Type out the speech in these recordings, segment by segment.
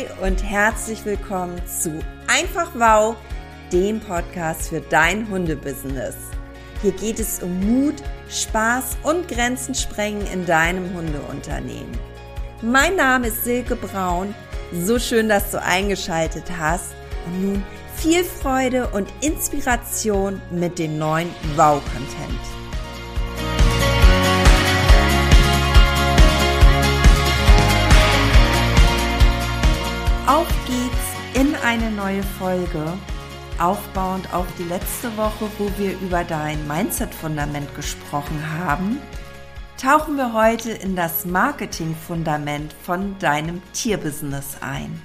Hi und herzlich willkommen zu Einfach Wow, dem Podcast für dein Hundebusiness. Hier geht es um Mut, Spaß und Grenzen sprengen in deinem Hundeunternehmen. Mein Name ist Silke Braun. So schön, dass du eingeschaltet hast. Und nun viel Freude und Inspiration mit dem neuen Wow-Content. Auf geht's in eine neue Folge, aufbauend auf die letzte Woche, wo wir über dein Mindset-Fundament gesprochen haben, tauchen wir heute in das Marketing-Fundament von deinem Tierbusiness ein.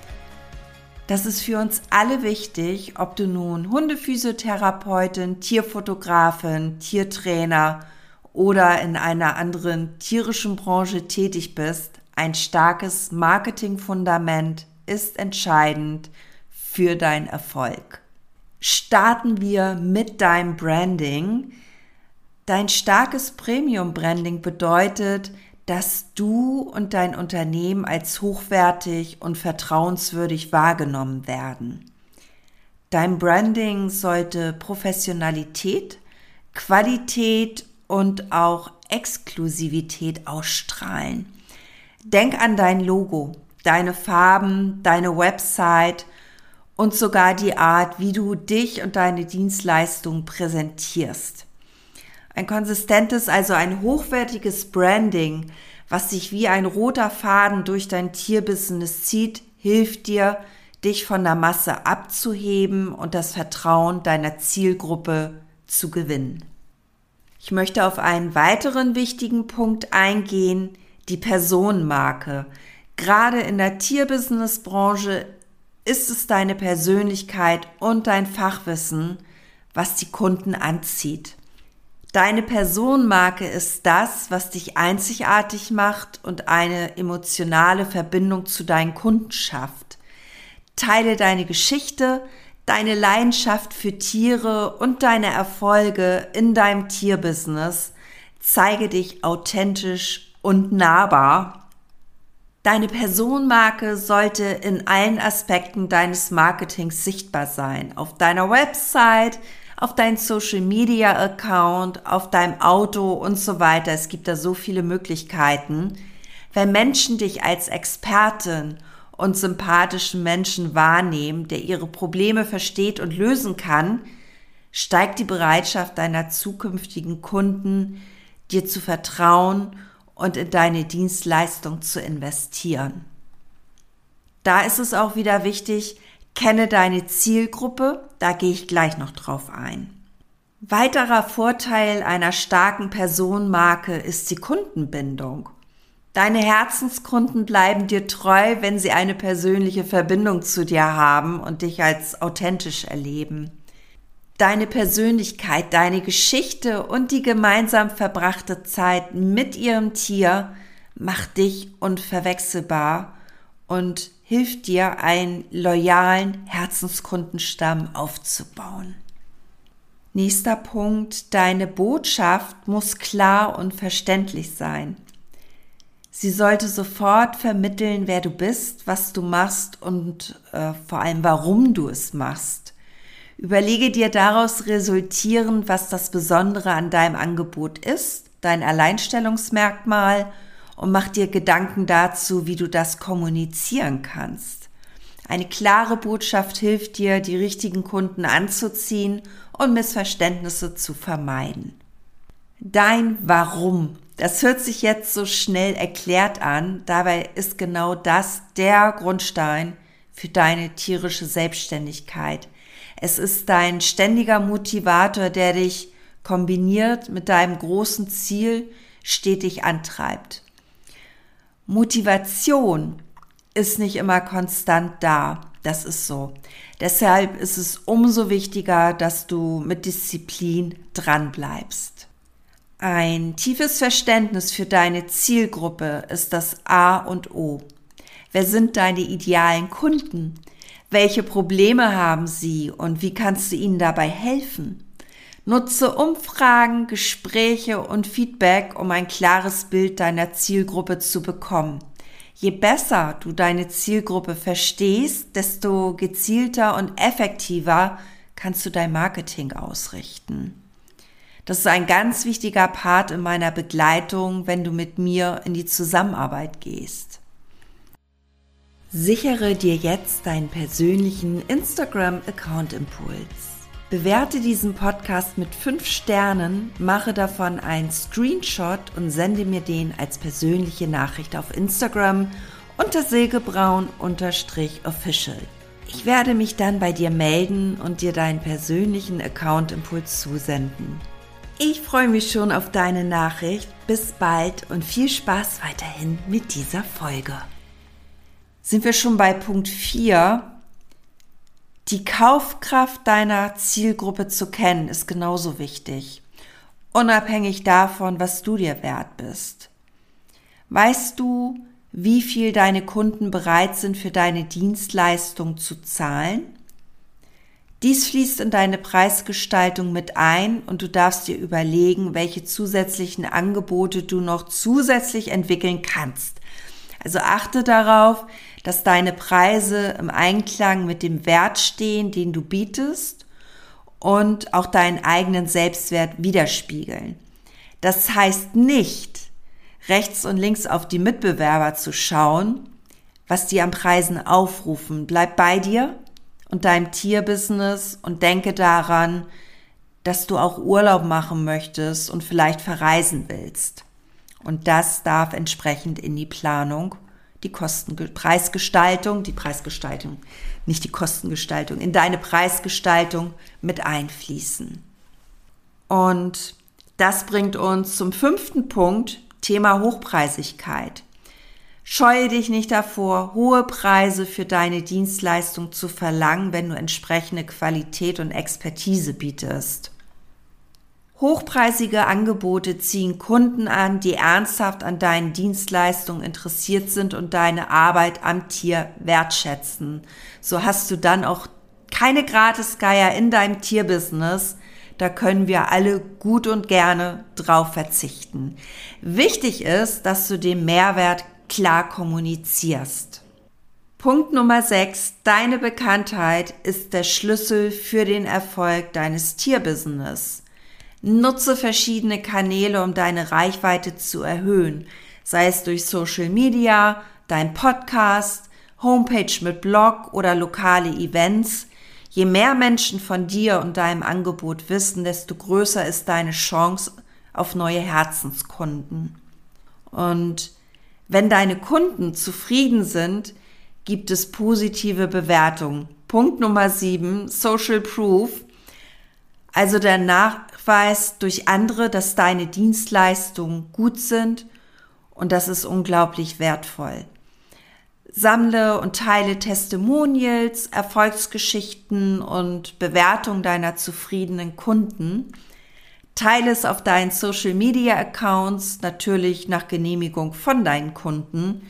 Das ist für uns alle wichtig, ob du nun Hundephysiotherapeutin, Tierfotografin, Tiertrainer oder in einer anderen tierischen Branche tätig bist. Ein starkes Marketingfundament ist entscheidend für deinen Erfolg. Starten wir mit deinem Branding. Dein starkes Premium-Branding bedeutet, dass du und dein Unternehmen als hochwertig und vertrauenswürdig wahrgenommen werden. Dein Branding sollte Professionalität, Qualität und auch Exklusivität ausstrahlen. Denk an dein Logo, deine Farben, deine Website und sogar die Art, wie du dich und deine Dienstleistung präsentierst. Ein konsistentes, also ein hochwertiges Branding, was sich wie ein roter Faden durch dein Tierbusiness zieht, hilft dir, dich von der Masse abzuheben und das Vertrauen deiner Zielgruppe zu gewinnen. Ich möchte auf einen weiteren wichtigen Punkt eingehen, die Personenmarke. Gerade in der Tierbusinessbranche ist es deine Persönlichkeit und dein Fachwissen, was die Kunden anzieht. Deine Personenmarke ist das, was dich einzigartig macht und eine emotionale Verbindung zu deinen Kunden schafft. Teile deine Geschichte, deine Leidenschaft für Tiere und deine Erfolge in deinem Tierbusiness. Zeige dich authentisch und nahbar. Deine Personenmarke sollte in allen Aspekten deines Marketings sichtbar sein. Auf deiner Website, auf deinem Social-Media-Account, auf deinem Auto und so weiter. Es gibt da so viele Möglichkeiten. Wenn Menschen dich als Expertin und sympathischen Menschen wahrnehmen, der ihre Probleme versteht und lösen kann, steigt die Bereitschaft deiner zukünftigen Kunden, dir zu vertrauen und in deine Dienstleistung zu investieren. Da ist es auch wieder wichtig, kenne deine Zielgruppe, da gehe ich gleich noch drauf ein. Weiterer Vorteil einer starken Personenmarke ist die Kundenbindung. Deine Herzenskunden bleiben dir treu, wenn sie eine persönliche Verbindung zu dir haben und dich als authentisch erleben. Deine Persönlichkeit, deine Geschichte und die gemeinsam verbrachte Zeit mit ihrem Tier macht dich unverwechselbar und hilft dir, einen loyalen Herzenskundenstamm aufzubauen. Nächster Punkt, deine Botschaft muss klar und verständlich sein. Sie sollte sofort vermitteln, wer du bist, was du machst und vor allem, warum du es machst. Überlege dir daraus resultierend, was das Besondere an deinem Angebot ist, dein Alleinstellungsmerkmal, und mach dir Gedanken dazu, wie du das kommunizieren kannst. Eine klare Botschaft hilft dir, die richtigen Kunden anzuziehen und Missverständnisse zu vermeiden. Dein Warum. Das hört sich jetzt so schnell erklärt an, dabei ist genau das der Grundstein für deine tierische Selbstständigkeit. Es ist dein ständiger Motivator, der dich kombiniert mit deinem großen Ziel stetig antreibt. Motivation ist nicht immer konstant da, das ist so. Deshalb ist es umso wichtiger, dass du mit Disziplin dranbleibst. Ein tiefes Verständnis für deine Zielgruppe ist das A und O. Wer sind deine idealen Kunden? Welche Probleme haben sie und wie kannst du ihnen dabei helfen? Nutze Umfragen, Gespräche und Feedback, um ein klares Bild deiner Zielgruppe zu bekommen. Je besser du deine Zielgruppe verstehst, desto gezielter und effektiver kannst du dein Marketing ausrichten. Das ist ein ganz wichtiger Part in meiner Begleitung, wenn du mit mir in die Zusammenarbeit gehst. Sichere dir jetzt deinen persönlichen Instagram-Account-Impuls. Bewerte diesen Podcast mit 5 Sternen, mache davon einen Screenshot und sende mir den als persönliche Nachricht auf Instagram unter silkebraun_official. Ich werde mich dann bei dir melden und dir deinen persönlichen Account-Impuls zusenden. Ich freue mich schon auf deine Nachricht. Bis bald und viel Spaß weiterhin mit dieser Folge. Sind wir schon bei Punkt 4? Die Kaufkraft deiner Zielgruppe zu kennen, ist genauso wichtig, unabhängig davon, was du dir wert bist. Weißt du, wie viel deine Kunden bereit sind, für deine Dienstleistung zu zahlen? Dies fließt in deine Preisgestaltung mit ein und du darfst dir überlegen, welche zusätzlichen Angebote du noch zusätzlich entwickeln kannst. Also achte darauf, dass deine Preise im Einklang mit dem Wert stehen, den du bietest und auch deinen eigenen Selbstwert widerspiegeln. Das heißt nicht, rechts und links auf die Mitbewerber zu schauen, was die an Preisen aufrufen. Bleib bei dir und deinem Tierbusiness und denke daran, dass du auch Urlaub machen möchtest und vielleicht verreisen willst. Und das darf entsprechend in die Planung, in deine Preisgestaltung mit einfließen. Und das bringt uns zum 5. Punkt, Thema Hochpreisigkeit. Scheue dich nicht davor, hohe Preise für deine Dienstleistung zu verlangen, wenn du entsprechende Qualität und Expertise bietest. Hochpreisige Angebote ziehen Kunden an, die ernsthaft an deinen Dienstleistungen interessiert sind und deine Arbeit am Tier wertschätzen. So hast du dann auch keine Gratisgeier in deinem Tierbusiness. Da können wir alle gut und gerne drauf verzichten. Wichtig ist, dass du den Mehrwert klar kommunizierst. Punkt Nummer 6. Deine Bekanntheit ist der Schlüssel für den Erfolg deines Tierbusiness. Nutze verschiedene Kanäle, um deine Reichweite zu erhöhen, sei es durch Social Media, dein Podcast, Homepage mit Blog oder lokale Events. Je mehr Menschen von dir und deinem Angebot wissen, desto größer ist deine Chance auf neue Herzenskunden. Und wenn deine Kunden zufrieden sind, gibt es positive Bewertungen. Punkt Nummer 7, Social Proof, also der Nachweis durch andere, dass deine Dienstleistungen gut sind, und das ist unglaublich wertvoll. Sammle und teile Testimonials, Erfolgsgeschichten und Bewertungen deiner zufriedenen Kunden. Teile es auf deinen Social-Media-Accounts, natürlich nach Genehmigung von deinen Kunden.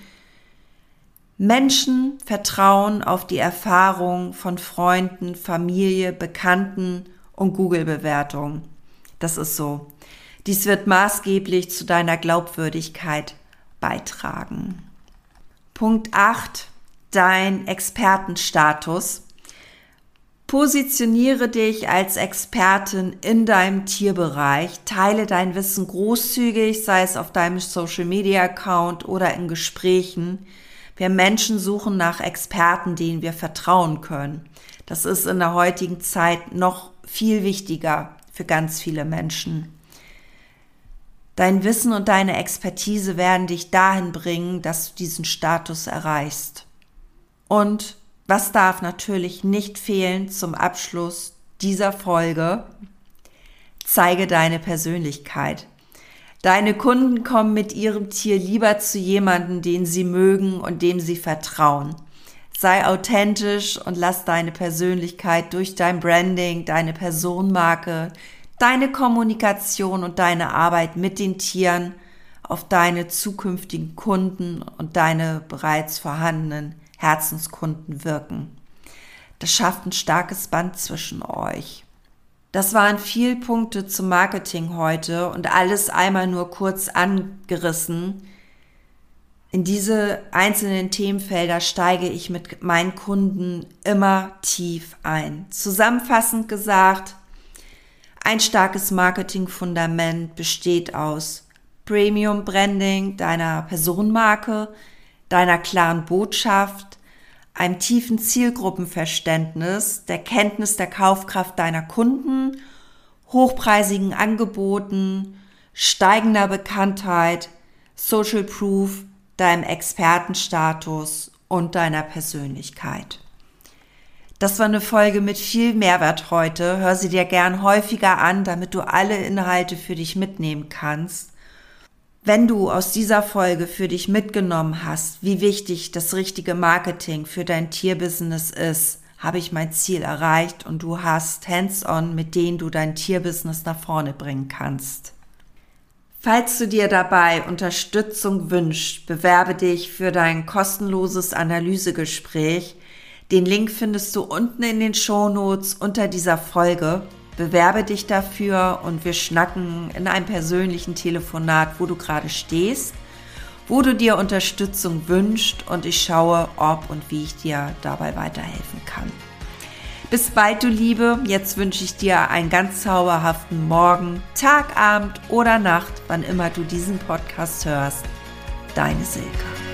Menschen vertrauen auf die Erfahrung von Freunden, Familie, Bekannten und Google-Bewertungen. Das ist so. Dies wird maßgeblich zu deiner Glaubwürdigkeit beitragen. Punkt 8. Dein Expertenstatus. Positioniere dich als Expertin in deinem Tierbereich. Teile dein Wissen großzügig, sei es auf deinem Social-Media-Account oder in Gesprächen. Wir Menschen suchen nach Experten, denen wir vertrauen können. Das ist in der heutigen Zeit noch viel wichtiger für ganz viele Menschen. Dein Wissen und deine Expertise werden dich dahin bringen, dass du diesen Status erreichst. Und was darf natürlich nicht fehlen zum Abschluss dieser Folge? Zeige deine Persönlichkeit. Deine Kunden kommen mit ihrem Tier lieber zu jemandem, den sie mögen und dem sie vertrauen. Sei authentisch und lass deine Persönlichkeit durch dein Branding, deine Personenmarke, deine Kommunikation und deine Arbeit mit den Tieren auf deine zukünftigen Kunden und deine bereits vorhandenen Herzenskunden wirken. Das schafft ein starkes Band zwischen euch. Das waren viele Punkte zum Marketing heute und alles einmal nur kurz angerissen. In diese einzelnen Themenfelder steige ich mit meinen Kunden immer tief ein. Zusammenfassend gesagt, ein starkes Marketingfundament besteht aus Premium Branding deiner Personenmarke, deiner klaren Botschaft, einem tiefen Zielgruppenverständnis, der Kenntnis der Kaufkraft deiner Kunden, hochpreisigen Angeboten, steigender Bekanntheit, Social Proof, deinem Expertenstatus und deiner Persönlichkeit. Das war eine Folge mit viel Mehrwert heute. Hör sie dir gern häufiger an, damit du alle Inhalte für dich mitnehmen kannst. Wenn du aus dieser Folge für dich mitgenommen hast, wie wichtig das richtige Marketing für dein Tierbusiness ist, habe ich mein Ziel erreicht und du hast Hands-on, mit denen du dein Tierbusiness nach vorne bringen kannst. Falls du dir dabei Unterstützung wünschst, bewerbe dich für dein kostenloses Analysegespräch. Den Link findest du unten in den Shownotes unter dieser Folge. Bewerbe dich dafür und wir schnacken in einem persönlichen Telefonat, wo du gerade stehst, wo du dir Unterstützung wünschst und ich schaue, ob und wie ich dir dabei weiterhelfen kann. Bis bald, du Liebe. Jetzt wünsche ich dir einen ganz zauberhaften Morgen, Tag, Abend oder Nacht, wann immer du diesen Podcast hörst. Deine Silke.